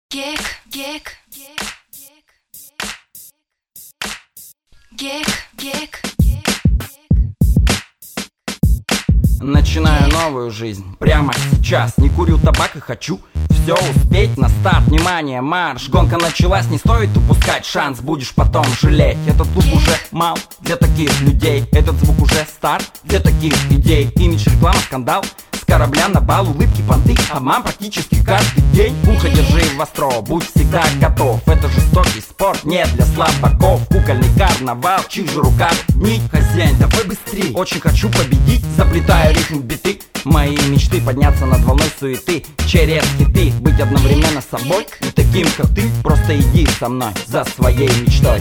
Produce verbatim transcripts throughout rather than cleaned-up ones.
Гек, гек, гек, гек. Начинаю новую жизнь прямо сейчас. Не курю табак и хочу все успеть на старт. Внимание, марш, гонка началась. Не стоит упускать шанс, будешь потом жалеть. Этот звук уже мал для таких людей. Этот звук уже стар для таких идей. Имидж, реклама, скандал, с корабля на бал, улыбки, понты, обман практически каждый день. Ухо держи востро, будь всегда готов. Это жестокий спорт, не для слабаков. Кукольный карнавал, в чьих же руках нить? Хозяин, давай быстрей, очень хочу победить. Заплетаю ритм биты, мои мечты подняться над волной суеты. Через хиты, быть одновременно собой и таким, как ты. Просто иди со мной за своей мечтой.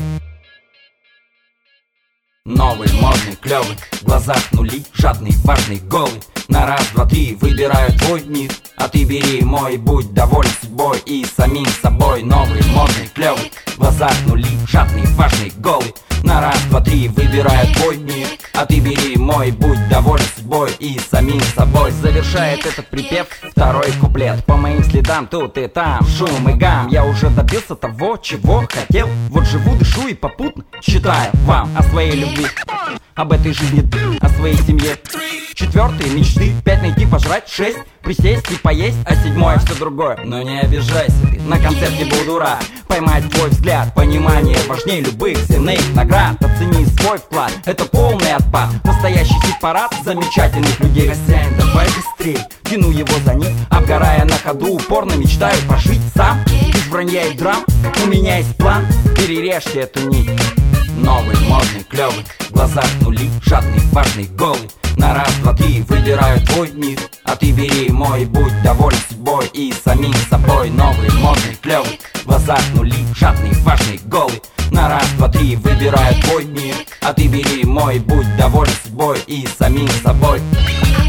Новый, модный, клёвый, в глазах нули, жадный, важный, голый. На раз, два, три выбираю твой мир, а ты бери мой, будь доволен судьбой и самим собой. Новый, модный, клёвый, в глазах нули, жадный, важный, голый. На раз, два, три выбираю твой мир, а ты бери мой, будь доволен судьбой и самим собой. Завершает этот припев второй куплет. По моим следам тут и там шум и гам. Я уже добился того, чего хотел. Вот живу, дышу и попутно считаю вам о своей любви, об этой жизни, о своей семье. Четвертые мечты, пять найти, пожрать, шесть присесть и поесть, а седьмое все другое. Но не обижайся ты, на концерте буду рад поймать твой взгляд, понимание важнее любых земных наград. Оцени свой вклад, это полный отпад. Настоящий хит-парад замечательных людей. Хозяин, давай быстрей, тяну его за них, обгорая на ходу, упорно мечтаю пожить сам. Без вранья и драм, у меня есть план, перережьте эту нить. Новый, модный, клёвый, в глазах нули, жадный, важный, голый. На раз, два, три выбираю твой мир, а ты бери мой, будь доволен судьбой и самим собой. Новый, модный, клёвый, в глазах нули, жадный, важный, голый. На раз, два, три выбираю твой мир, а ты бери мой, будь доволен судьбой и самим собой.